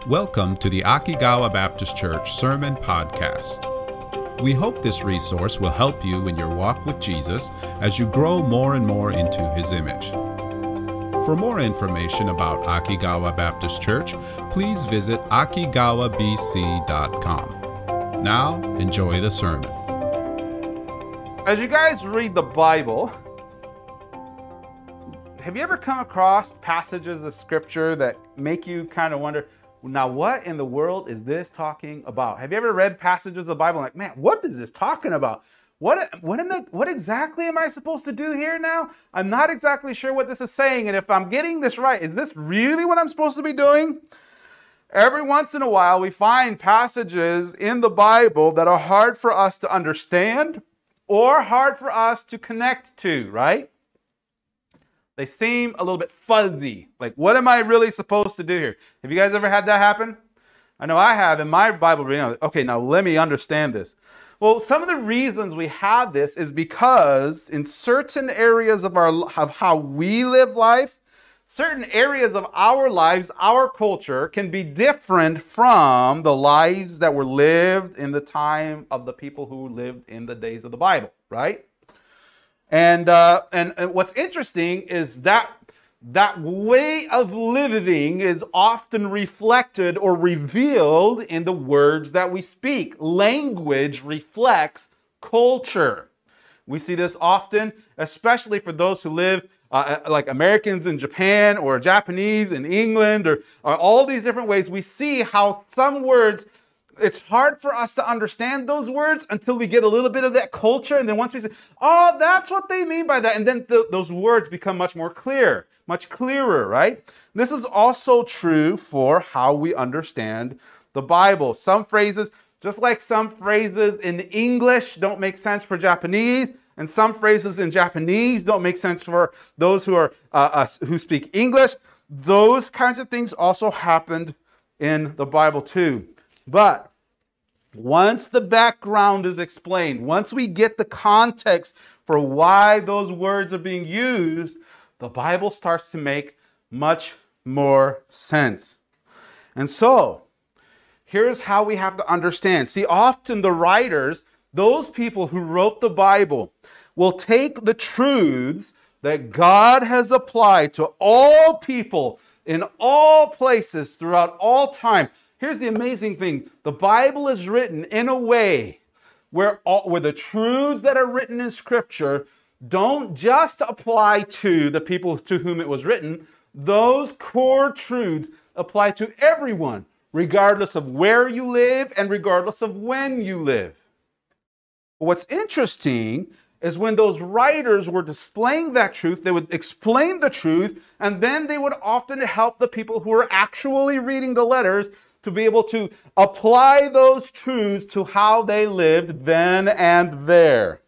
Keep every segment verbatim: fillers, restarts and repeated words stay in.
Welcome to the Akigawa Baptist Church Sermon Podcast. We hope this resource will help you in your walk with Jesus as you grow more and more into His image. For more information about Akigawa Baptist Church, please visit akigawa b c dot com. Now, enjoy the sermon. As you guys read the Bible, have you ever come across passages of Scripture that make you kind of wonder, now what in the world is this talking about? Have you ever read passages of the Bible like, man, what is this talking about? What, what, in the, what exactly am I supposed to do here now? I'm not exactly sure what this is saying, and if I'm getting this right, is this really what I'm supposed to be doing? Every once in a while, we find passages in the Bible that are hard for us to understand or hard for us to connect to, right? They seem a little bit fuzzy. Like, what am I really supposed to do here? Have you guys ever had that happen? I know I have in my Bible reading. Okay, now let me understand this. Well, some of the reasons we have this is because in certain areas of our of how we live life, certain areas of our lives, our culture can be different from the lives that were lived in the time of the people who lived in the days of the Bible, right? And, uh, and and what's interesting is that that way of living is often reflected or revealed in the words that we speak. Language reflects culture. We see this often, especially for those who live uh, like Americans in Japan or Japanese in England or, or all these different ways. We see how some words, it's hard for us to understand those words until we get a little bit of that culture. And then once we say, oh, that's what they mean by that. And then th- those words become much more clear, much clearer, right? This is also true for how we understand the Bible. Some phrases, just like some phrases in English don't make sense for Japanese, and some phrases in Japanese don't make sense for those who are uh, us who speak English. Those kinds of things also happened in the Bible too. But once the background is explained, once we get the context for why those words are being used, the Bible starts to make much more sense. And so, here's how we have to understand. See, often the writers, those people who wrote the Bible, will take the truths that God has applied to all people in all places throughout all time. Here's the amazing thing. The Bible is written in a way where, all, where the truths that are written in Scripture don't just apply to the people to whom it was written. Those core truths apply to everyone, regardless of where you live and regardless of when you live. What's interesting is when those writers were displaying that truth, they would explain the truth, and then they would often help the people who were actually reading the letters to be able to apply those truths to how they lived then and there.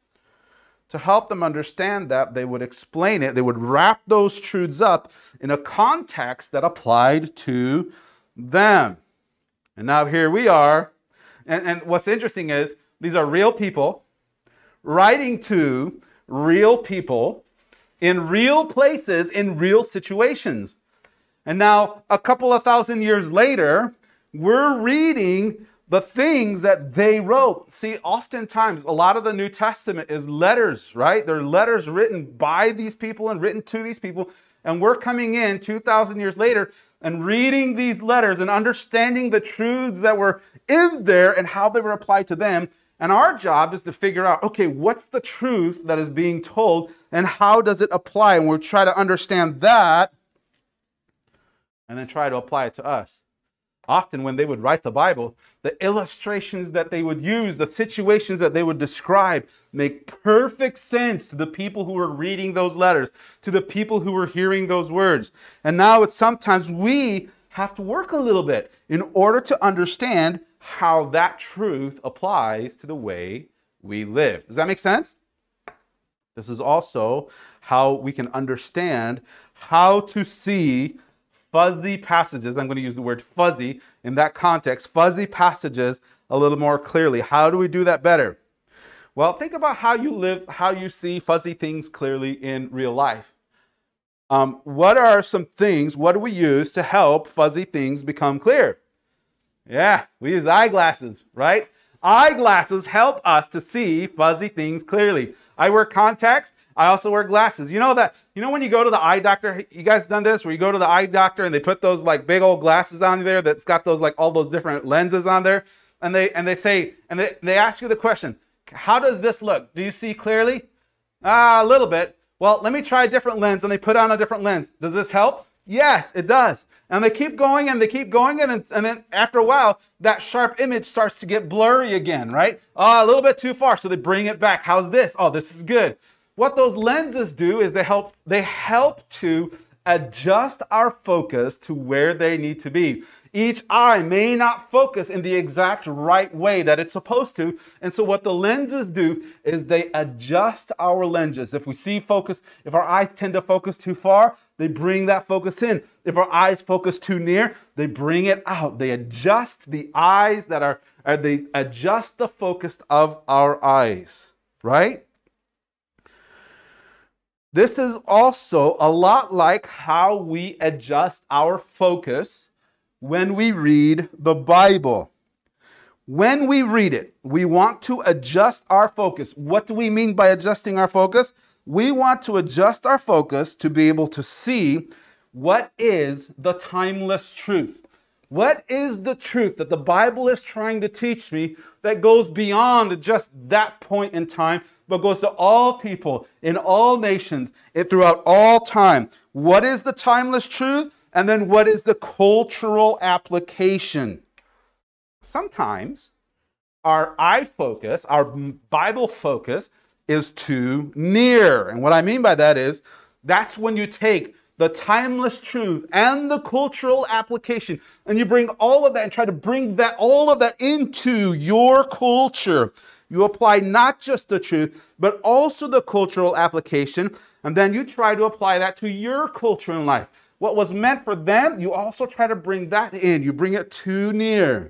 To help them understand that, they would explain it. They would wrap those truths up in a context that applied to them. And now here we are. And, and what's interesting is these are real people writing to real people in real places, in real situations. And now, a couple of thousand years later, we're reading the things that they wrote. See, oftentimes, a lot of the New Testament is letters, right? They're letters written by these people and written to these people. And we're coming in two thousand years later and reading these letters and understanding the truths that were in there and how they were applied to them. And our job is to figure out, okay, what's the truth that is being told and how does it apply? And we'll try to understand that and then try to apply it to us. Often when they would write the Bible, the illustrations that they would use, the situations that they would describe, make perfect sense to the people who were reading those letters, to the people who were hearing those words. And now it's sometimes we have to work a little bit in order to understand how that truth applies to the way we live. Does that make sense? This is also how we can understand how to see fuzzy passages. I'm going to use the word fuzzy in that context. Fuzzy passages a little more clearly. How do we do that better? Well, think about how you live, how you see fuzzy things clearly in real life. Um, what are some things, what do we use to help fuzzy things become clear? Yeah, we use eyeglasses, right? Eyeglasses help us to see fuzzy things clearly. I wear contacts. I also wear glasses. You know that, you know when you go to the eye doctor, you guys done this, where you go to the eye doctor and they put those like big old glasses on there that's got those like all those different lenses on there. And they, and they say, and they, they ask you the question, how does this look? Do you see clearly? Ah, a little bit. Well, let me try a different lens, and they put on a different lens. Does this help? Yes, it does. And they keep going and they keep going, and then, and then after a while, that sharp image starts to get blurry again, right? Oh, a little bit too far, so they bring it back. How's this? Oh, this is good. What those lenses do is they help, they help to adjust our focus to where they need to be. Each eye may not focus in the exact right way that it's supposed to. And so what the lenses do is they adjust our lenses. If we see focus, if our eyes tend to focus too far, they bring that focus in. If our eyes focus too near, they bring it out. They adjust the eyes that are, or they adjust the focus of our eyes, right? This is also a lot like how we adjust our focus when we read the Bible. When we read it, we want to adjust our focus. What do we mean by adjusting our focus? We want to adjust our focus to be able to see what is the timeless truth. What is the truth that the Bible is trying to teach me that goes beyond just that point in time, but goes to all people in all nations and throughout all time? What is the timeless truth? And then what is the cultural application? Sometimes our eye focus, our Bible focus, is too near. And what I mean by that is, that's when you take the timeless truth and the cultural application, and you bring all of that and try to bring that, all of that into your culture. You apply not just the truth, but also the cultural application, and then you try to apply that to your culture in life. What was meant for them, you also try to bring that in. You bring it too near.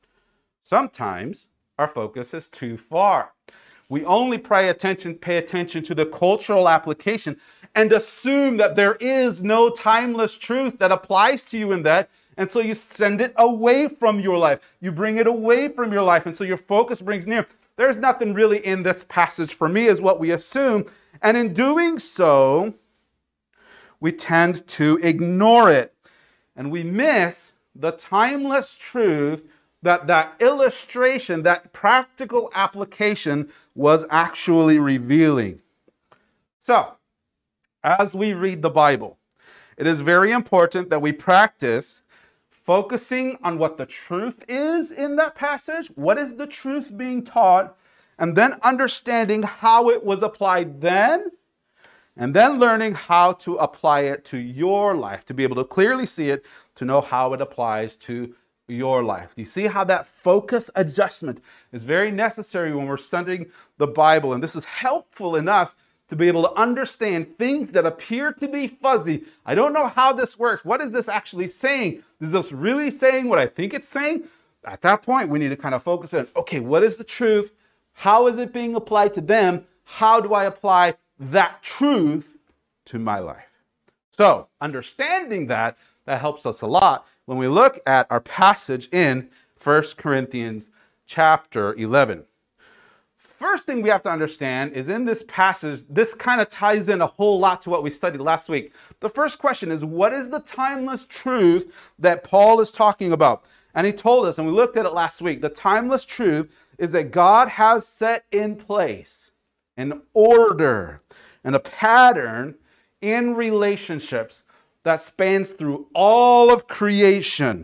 Sometimes our focus is too far. We only pay attention, pay attention to the cultural application and assume that there is no timeless truth that applies to you in that. And so you send it away from your life. You bring it away from your life. And so your focus brings near. There's nothing really in this passage for me, is what we assume. And in doing so, we tend to ignore it. And we miss the timeless truth that that illustration, that practical application was actually revealing. So, as we read the Bible, it is very important that we practice focusing on what the truth is in that passage. What is the truth being taught? And then understanding how it was applied then, and then learning how to apply it to your life, to be able to clearly see it, to know how it applies to your life. Do you see how that focus adjustment is very necessary when we're studying the Bible? And this is helpful in us to be able to understand things that appear to be fuzzy. I don't know how this works. What is this actually saying? Is this really saying what I think it's saying? At that point, we need to kind of focus on, okay, what is the truth? How is it being applied to them? How do I apply that truth to my life? So, understanding that, that helps us a lot when we look at our passage in First Corinthians chapter eleven. First thing we have to understand is in this passage, this kind of ties in a whole lot to what we studied last week. The first question is, what is the timeless truth that Paul is talking about? And he told us, and we looked at it last week, the timeless truth is that God has set in place an order and a pattern in relationships that spans through all of creation.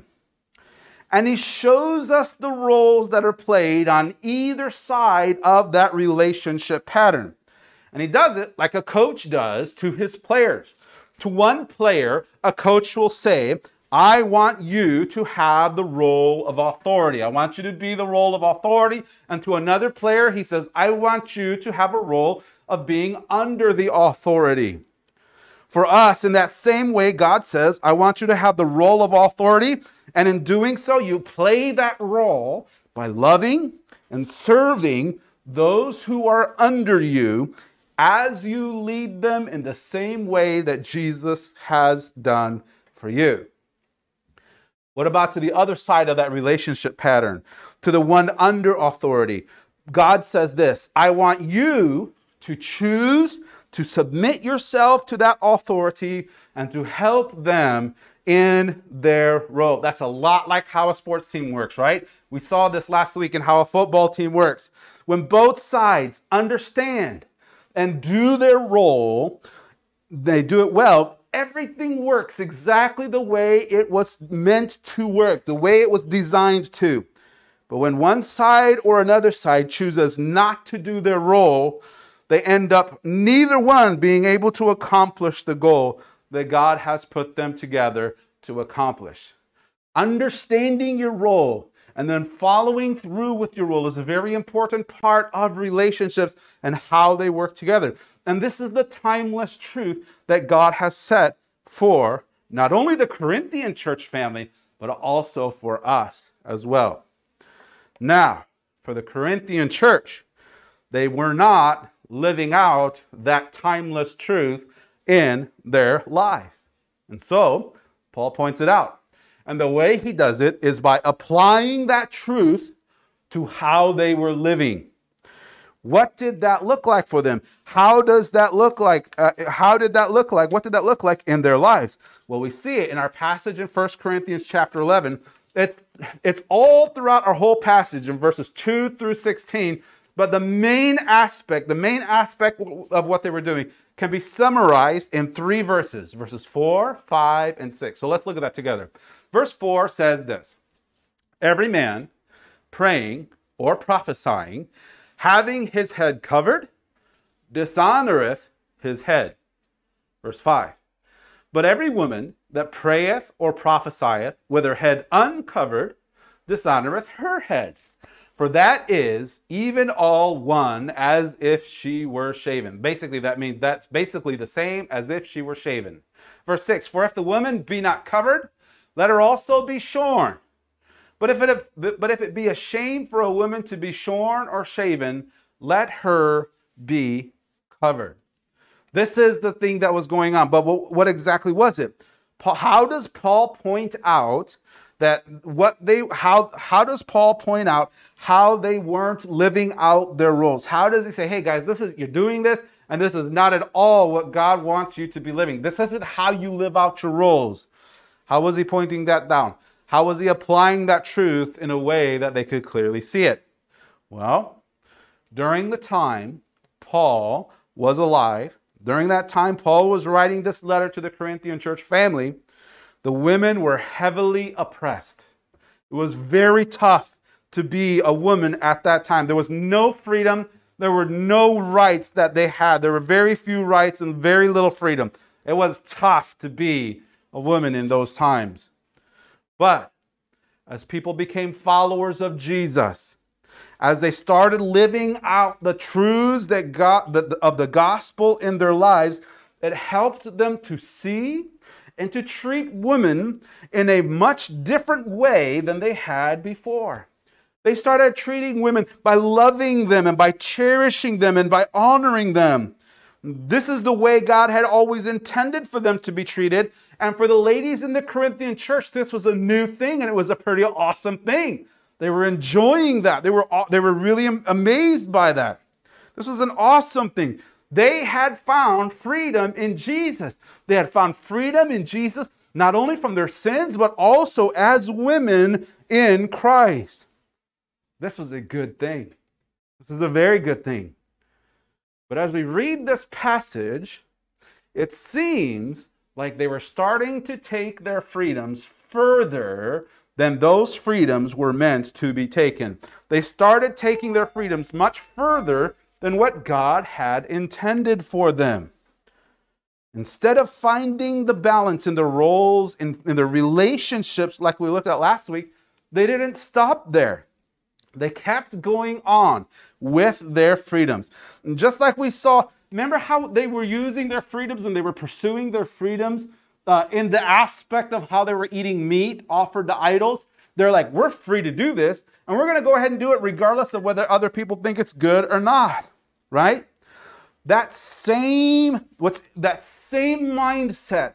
And he shows us the roles that are played on either side of that relationship pattern. And he does it like a coach does to his players. To one player, a coach will say, I want you to have the role of authority. I want you to be the role of authority. And to another player, he says, I want you to have a role of being under the authority. For us, in that same way, God says, I want you to have the role of authority. And in doing so, you play that role by loving and serving those who are under you as you lead them in the same way that Jesus has done for you. What about to the other side of that relationship pattern? To the one under authority. God says this, I want you to choose to submit yourself to that authority and to help them in their role. That's a lot like how a sports team works, right? We saw this last week in how a football team works. When both sides understand and do their role, they do it well, everything works exactly the way it was meant to work, the way it was designed to. But when one side or another side chooses not to do their role, they end up neither one being able to accomplish the goal that God has put them together to accomplish. Understanding your role and then following through with your role is a very important part of relationships and how they work together. And this is the timeless truth that God has set for not only the Corinthian church family, but also for us as well. Now, for the Corinthian church, they were not living out that timeless truth in their lives. And so, Paul points it out. And the way he does it is by applying that truth to how they were living. What did that look like for them? How does that look like? Uh, how did that look like? What did that look like in their lives? Well, we see it in our passage in First Corinthians chapter eleven. It's, it's all throughout our whole passage in verses two through sixteen. But the main aspect, the main aspect of what they were doing can be summarized in three verses, verses four, five, and six. So let's look at that together. Verse four says this, every man praying or prophesying, having his head covered, dishonoreth his head. Verse five, but every woman that prayeth or prophesieth with her head uncovered, dishonoreth her head. For that is even all one as if she were shaven. Basically, that means that's basically the same as if she were shaven. Verse six, for if the woman be not covered, let her also be shorn. But if it, but if it be a shame for a woman to be shorn or shaven, let her be covered. This is the thing that was going on. But what, what exactly was it? Paul, how does Paul point out that what they, how, how does Paul point out how they weren't living out their roles? How does he say, hey guys, this is, you're doing this, and this is not at all what God wants you to be living. This isn't how you live out your roles. How was he pointing that down? How was he applying that truth in a way that they could clearly see it? Well, during the time Paul was alive, during that time Paul was writing this letter to the Corinthian church family, the women were heavily oppressed. It was very tough to be a woman at that time. There was no freedom. There were no rights that they had. There were very few rights and very little freedom. It was tough to be a woman in those times. But as people became followers of Jesus, as they started living out the truths that God, the, of the gospel in their lives, it helped them to see and to treat women in a much different way than they had before. They started treating women by loving them and by cherishing them and by honoring them. This is the way God had always intended for them to be treated. And for the ladies in the Corinthian church, this was a new thing, and it was a pretty awesome thing. They were enjoying that. They were, they were really amazed by that. This was an awesome thing. They had found freedom in Jesus. They had found freedom in Jesus, not only from their sins, but also as women in Christ. This was a good thing. This was a very good thing. But as we read this passage, it seems like they were starting to take their freedoms further than those freedoms were meant to be taken. They started taking their freedoms much further than what God had intended for them. Instead of finding the balance in the roles, in, in the relationships like we looked at last week, they didn't stop there. They kept going on with their freedoms. And just like we saw, remember how they were using their freedoms and they were pursuing their freedoms uh, in the aspect of how they were eating meat offered to idols? They're like, we're free to do this, and we're going to go ahead and do it regardless of whether other people think it's good or not, right? that same, what's that same mindset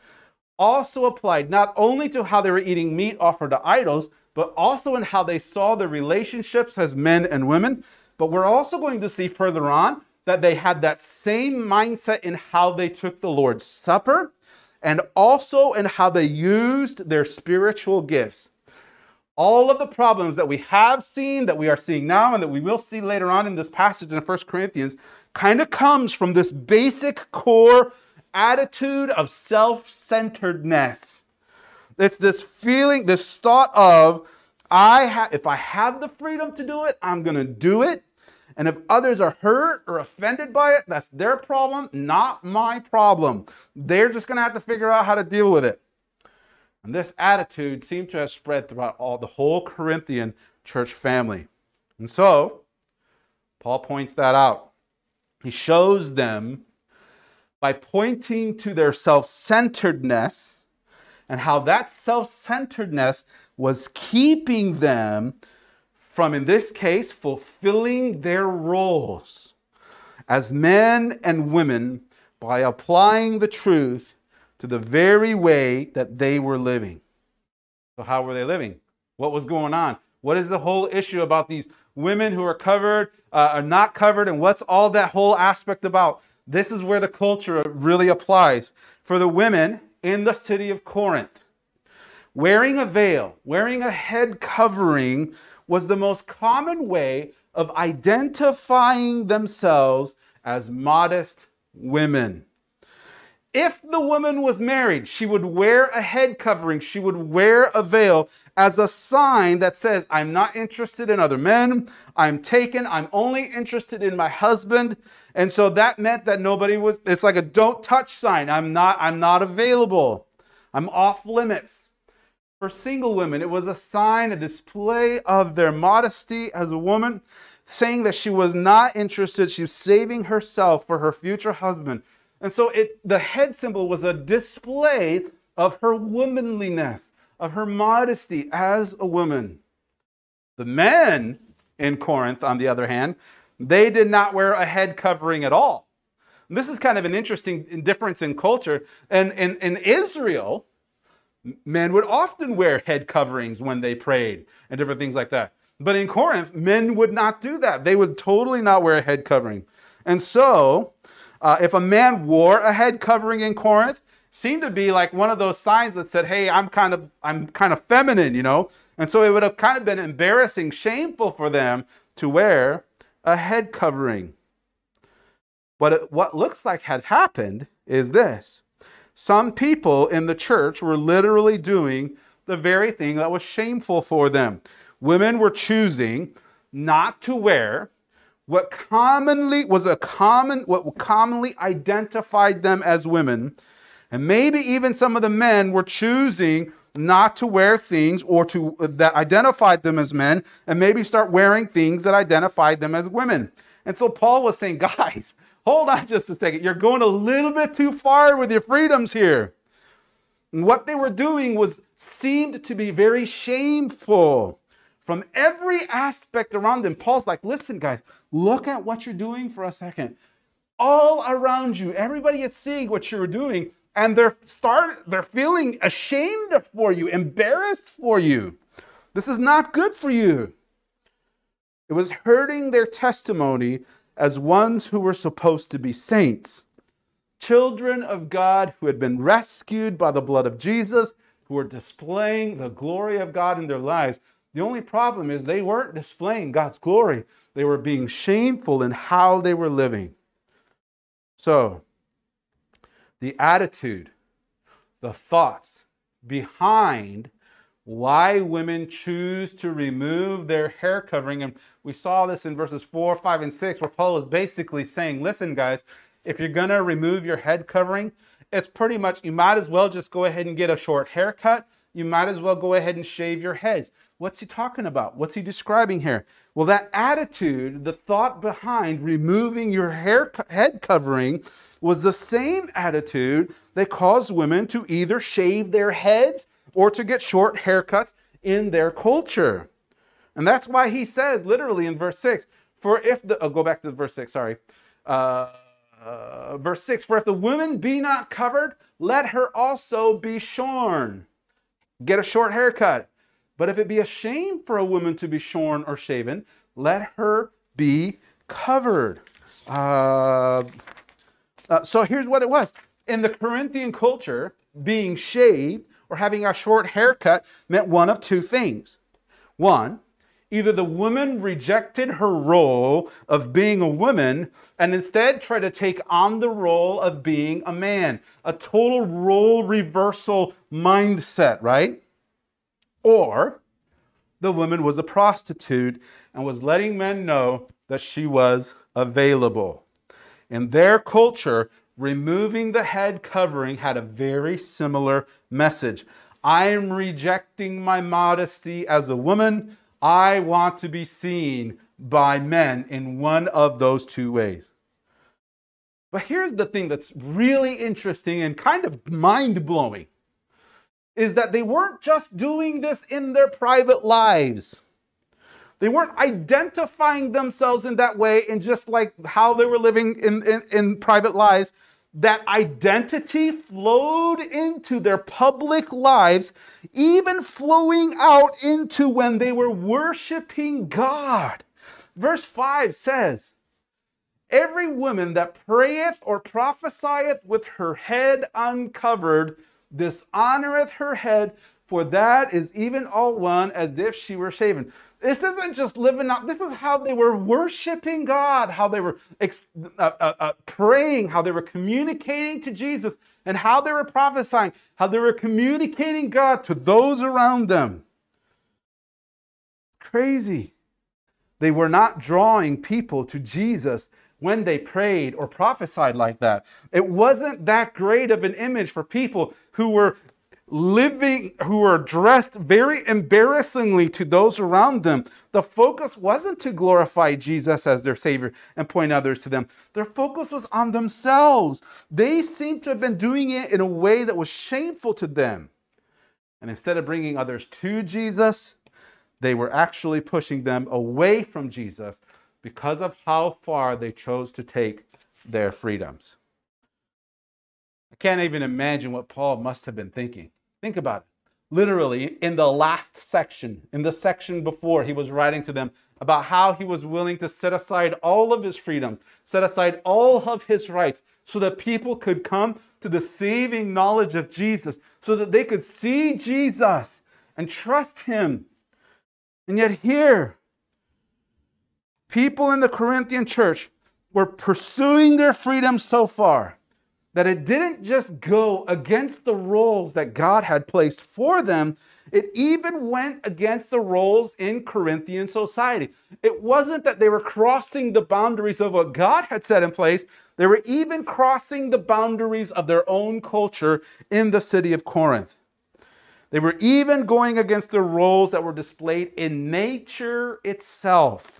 also applied not only to how they were eating meat offered to idols, but also in how they saw the relationships as men and women. But we're also going to see further on that they had that same mindset in how they took the Lord's Supper and also in how they used their spiritual gifts. All of the problems that we have seen, that we are seeing now, and that we will see later on in this passage in First Corinthians kind of comes from this basic core attitude of self-centeredness. It's this feeling, this thought of, I ha- if I have the freedom to do it, I'm going to do it. And if others are hurt or offended by it, that's their problem, not my problem. They're just going to have to figure out how to deal with it. And this attitude seemed to have spread throughout all the whole Corinthian church family. And so, Paul points that out. He shows them by pointing to their self-centeredness and how that self-centeredness was keeping them from, in this case, fulfilling their roles as men and women by applying the truth to the very way that they were living. So how were they living? What was going on? What is the whole issue about these women who are covered, uh, are not covered, and what's all that whole aspect about? This is where the culture really applies. For the women in the city of Corinth, wearing a veil, wearing a head covering was the most common way of identifying themselves as modest women. If the woman was married, she would wear a head covering. She would wear a veil as a sign that says, I'm not interested in other men. I'm taken. I'm only interested in my husband. And so that meant that nobody was, it's like a don't touch sign. I'm not, I'm not available. I'm off limits. For single women, it was a sign, a display of their modesty as a woman, saying that she was not interested. She was saving herself for her future husband. And so it, the head symbol was a display of her womanliness, of her modesty as a woman. The men in Corinth, on the other hand, they did not wear a head covering at all. And this is kind of an interesting difference in culture. And in, in Israel, men would often wear head coverings when they prayed and different things like that. But in Corinth, men would not do that. They would totally not wear a head covering. And so, Uh, if a man wore a head covering in Corinth, seemed to be like one of those signs that said, hey, I'm kind of I'm kind of feminine, you know? And so it would have kind of been embarrassing, shameful for them to wear a head covering. But it, what looks like had happened is this. Some people in the church were literally doing the very thing that was shameful for them. Women were choosing not to wear what commonly was a common, what commonly identified them as women. And maybe even some of the men were choosing not to wear things or to that identified them as men, and maybe start wearing things that identified them as women. And so Paul was saying, guys, hold on just a second. You're going a little bit too far with your freedoms here. And what they were doing was seemed to be very shameful. From every aspect around them, Paul's like, listen, guys, look at what you're doing for a second. All around you, everybody is seeing what you're doing, and they're start, they're feeling ashamed for you, embarrassed for you. This is not good for you. It was hurting their testimony as ones who were supposed to be saints, children of God who had been rescued by the blood of Jesus, who were displaying the glory of God in their lives. The only problem is they weren't displaying God's glory. They were being shameful in how they were living. So, the attitude, the thoughts behind why women choose to remove their hair covering, and we saw this in verses four, five, and six, where Paul is basically saying, listen, guys, if you're going to remove your head covering, it's pretty much, you might as well just go ahead and get a short haircut. You might as well go ahead and shave your heads. What's he talking about? What's he describing here? Well, that attitude, the thought behind removing your hair head covering was the same attitude that caused women to either shave their heads or to get short haircuts in their culture. And that's why he says, literally in verse six, for if the, oh, go back to verse six, sorry. Uh, uh, verse six, for if the woman be not covered, let her also be shorn. Get a short haircut. But if it be a shame for a woman to be shorn or shaven, let her be covered. Uh, uh, so here's what it was. In the Corinthian culture, being shaved or having a short haircut meant one of two things. One, either the woman rejected her role of being a woman and instead tried to take on the role of being a man. A total role reversal mindset, right? Or the woman was a prostitute and was letting men know that she was available. In their culture, removing the head covering had a very similar message. I am rejecting my modesty as a woman. I want to be seen by men in one of those two ways. But here's the thing that's really interesting and kind of mind-blowing, is that they weren't just doing this in their private lives. They weren't identifying themselves in that way in just like how they were living in, in, in private lives. That identity flowed into their public lives, even flowing out into when they were worshiping God. Verse five says, every woman that prayeth or prophesieth with her head uncovered dishonoreth her head, for that is even all one as if she were shaven. This isn't just living out, this is how they were worshiping God, how they were ex- uh, uh, uh, praying, how they were communicating to Jesus, and how they were prophesying, how they were communicating God to those around them. Crazy. They were not drawing people to Jesus when they prayed or prophesied like that. It wasn't that great of an image for people who were living, who were dressed very embarrassingly to those around them. The focus wasn't to glorify Jesus as their Savior and point others to them. Their focus was on themselves. They seemed to have been doing it in a way that was shameful to them. And instead of bringing others to Jesus, they were actually pushing them away from Jesus because of how far they chose to take their freedoms. I can't even imagine what Paul must have been thinking. Think about it. Literally, in the last section, in the section before, he was writing to them about how he was willing to set aside all of his freedoms, set aside all of his rights, so that people could come to the saving knowledge of Jesus, so that they could see Jesus and trust him. And yet here, people in the Corinthian church were pursuing their freedom so far that it didn't just go against the roles that God had placed for them, it even went against the roles in Corinthian society. It wasn't that they were crossing the boundaries of what God had set in place, they were even crossing the boundaries of their own culture in the city of Corinth. They were even going against the roles that were displayed in nature itself.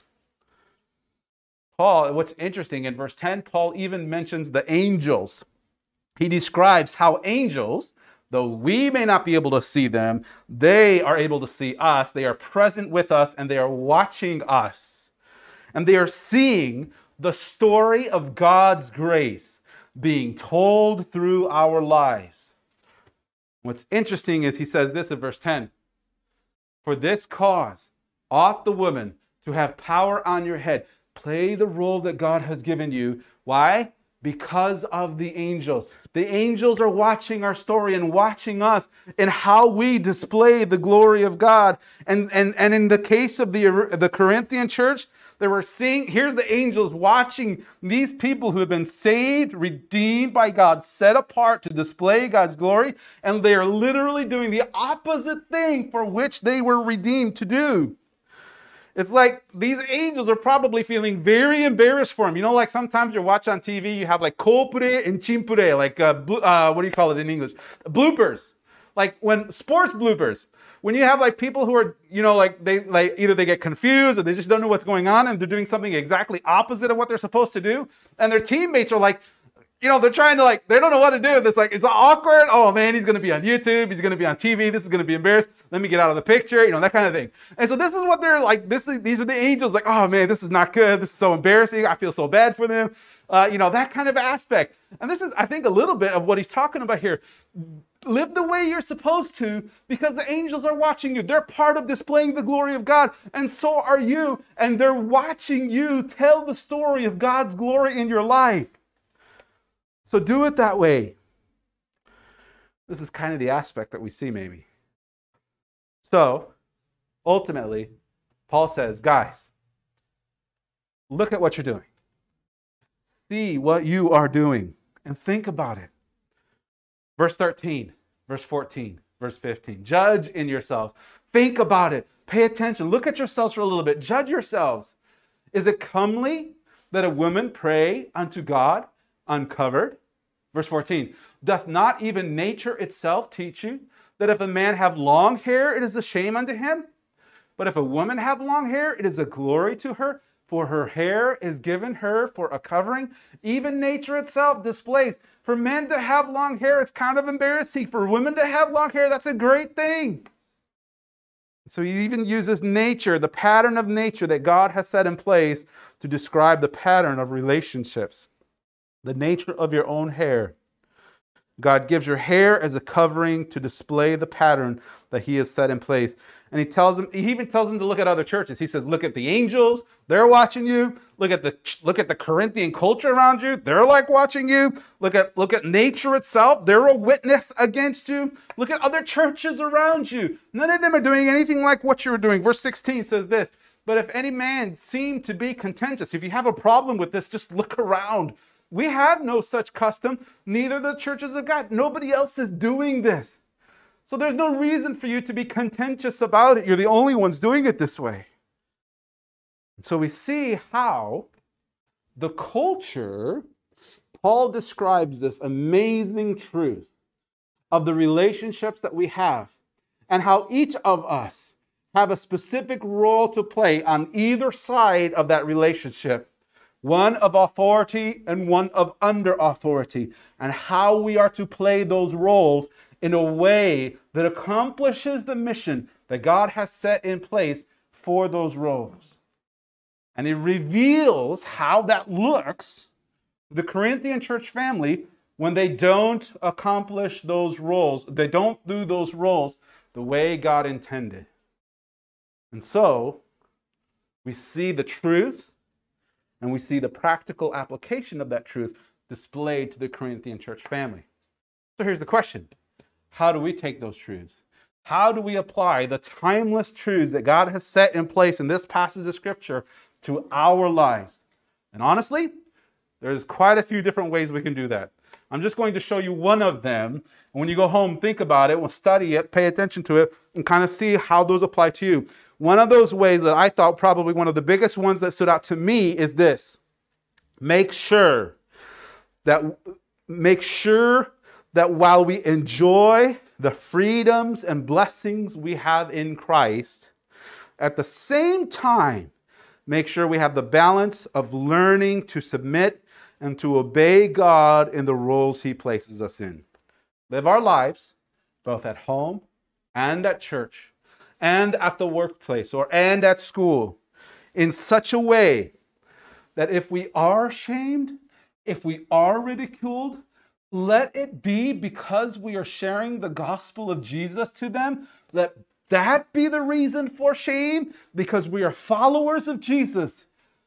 Paul, what's interesting, in verse ten, Paul even mentions the angels. He describes how angels, though we may not be able to see them, they are able to see us. They are present with us and they are watching us. And they are seeing the story of God's grace being told through our lives. What's interesting is he says this in verse ten. For this cause ought the woman to have power on your head. Play the role that God has given you. Why? Because of the angels. The angels are watching our story and watching us and how we display the glory of God. And, and, and in the case of the, the Corinthian church, they were seeing, here's the angels watching these people who have been saved, redeemed by God, set apart to display God's glory. And they are literally doing the opposite thing for which they were redeemed to do. It's like these angels are probably feeling very embarrassed for him. You know, like sometimes you watch on T V, you have like kopure and chimpure, like uh, uh, what do you call it in English? Bloopers. Like when sports bloopers. When you have like people who are, you know, like they like either they get confused or they just don't know what's going on and they're doing something exactly opposite of what they're supposed to do. And their teammates are like, you know, they're trying to like, they don't know what to do. It's like, it's awkward. Oh man, he's going to be on YouTube. He's going to be on T V. This is going to be embarrassed. Let me get out of the picture, you know, that kind of thing. And so this is what they're like, this is, these are the angels like, oh man, this is not good. This is so embarrassing. I feel so bad for them. Uh, you know, that kind of aspect. And this is, I think, a little bit of what he's talking about here. Live the way you're supposed to because the angels are watching you. They're part of displaying the glory of God, and so are you. And they're watching you tell the story of God's glory in your life. So do it that way. This is kind of the aspect that we see maybe. So, ultimately, Paul says, guys, look at what you're doing. See what you are doing and think about it. Verse thirteen, verse fourteen, verse fifteen. Judge in yourselves. Think about it. Pay attention. Look at yourselves for a little bit. Judge yourselves. Is it comely that a woman pray unto God uncovered? Verse fourteen. Doth not even nature itself teach you that if a man have long hair, it is a shame unto him? But if a woman have long hair, it is a glory to her, for her hair is given her for a covering. Even nature itself displays. For men to have long hair, it's kind of embarrassing. For women to have long hair, that's a great thing. So he even uses nature, the pattern of nature that God has set in place to describe the pattern of relationships. The nature of your own hair. God gives your hair as a covering to display the pattern that he has set in place. And he tells them, he even tells them to look at other churches. He says, look at the angels, they're watching you. Look at the look at the Corinthian culture around you, they're like watching you. Look at look at nature itself, they're a witness against you. Look at other churches around you. None of them are doing anything like what you're doing. Verse sixteen says this, but if any man seem to be contentious, if you have a problem with this, just look around. We have no such custom, neither the churches of God. Nobody else is doing this. So there's no reason for you to be contentious about it. You're the only ones doing it this way. So we see how the culture, Paul describes this amazing truth of the relationships that we have and how each of us have a specific role to play on either side of that relationship. One of authority and one of under authority, and how we are to play those roles in a way that accomplishes the mission that God has set in place for those roles. And he reveals how that looks to the Corinthian church family when they don't accomplish those roles. They don't do those roles the way God intended. And so we see the truth. And we see the practical application of that truth displayed to the Corinthian church family. So here's the question. How do we take those truths? How do we apply the timeless truths that God has set in place in this passage of Scripture to our lives? And honestly, there's quite a few different ways we can do that. I'm just going to show you one of them. And when you go home, think about it, we'll study it, pay attention to it, and kind of see how those apply to you. One of those ways that I thought probably one of the biggest ones that stood out to me is this. Make sure that, make sure that while we enjoy the freedoms and blessings we have in Christ, at the same time, make sure we have the balance of learning to submit and to obey God in the roles he places us in. Live our lives, both at home and at church, and at the workplace or and at school, in such a way that if we are shamed, if we are ridiculed, let it be because we are sharing the gospel of Jesus to them. Let that be the reason for shame, because we are followers of Jesus.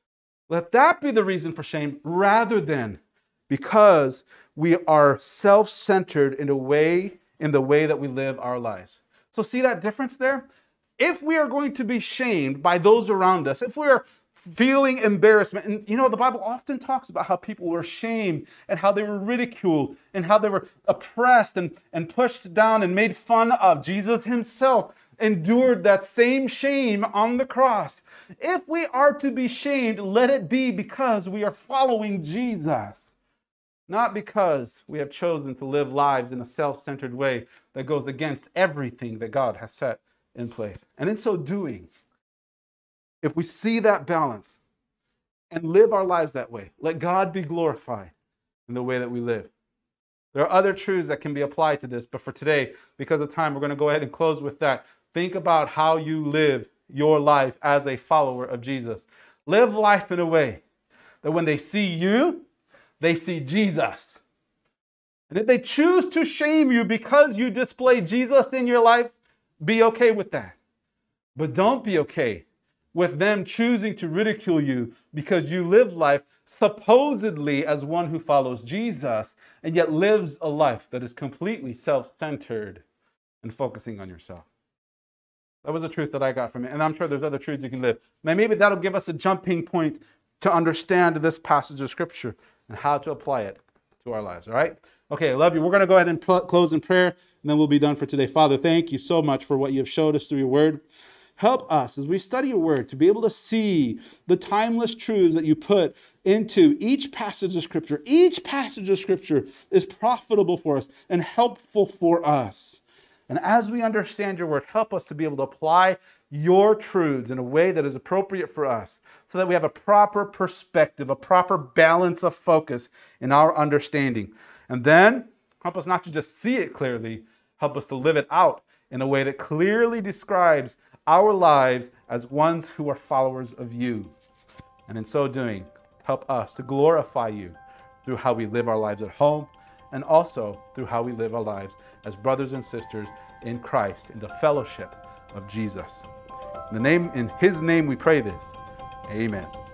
Let that be the reason for shame, rather than because we are self-centered in a way, in the way that we live our lives. So see that difference there? If we are going to be shamed by those around us, if we are feeling embarrassment, and you know, the Bible often talks about how people were shamed and how they were ridiculed and how they were oppressed and, and pushed down and made fun of. Jesus himself endured that same shame on the cross. If we are to be shamed, let it be because we are following Jesus, not because we have chosen to live lives in a self-centered way that goes against everything that God has set in place. And in so doing, if we see that balance and live our lives that way, let God be glorified in the way that we live. There are other truths that can be applied to this, but for today, because of time, we're going to go ahead and close with that. Think about how you live your life as a follower of Jesus. Live life in a way that when they see you, they see Jesus. And if they choose to shame you because you display Jesus in your life, be okay with that. But don't be okay with them choosing to ridicule you because you live life supposedly as one who follows Jesus and yet lives a life that is completely self-centered and focusing on yourself. That was the truth that I got from it. And I'm sure there's other truths you can live. Now, maybe that'll give us a jumping point to understand this passage of Scripture and how to apply it to our lives. All right? Okay, I love you. We're going to go ahead and pl- close in prayer, and then we'll be done for today. Father, thank you so much for what you have showed us through your word. Help us as we study your word to be able to see the timeless truths that you put into each passage of Scripture. Each passage of Scripture is profitable for us and helpful for us. And as we understand your word, help us to be able to apply your truths in a way that is appropriate for us so that we have a proper perspective, a proper balance of focus in our understanding. And then help us not to just see it clearly, help us to live it out in a way that clearly describes our lives as ones who are followers of you. And in so doing, help us to glorify you through how we live our lives at home and also through how we live our lives as brothers and sisters in Christ, in the fellowship of Jesus. In the name, in his name we pray this. Amen.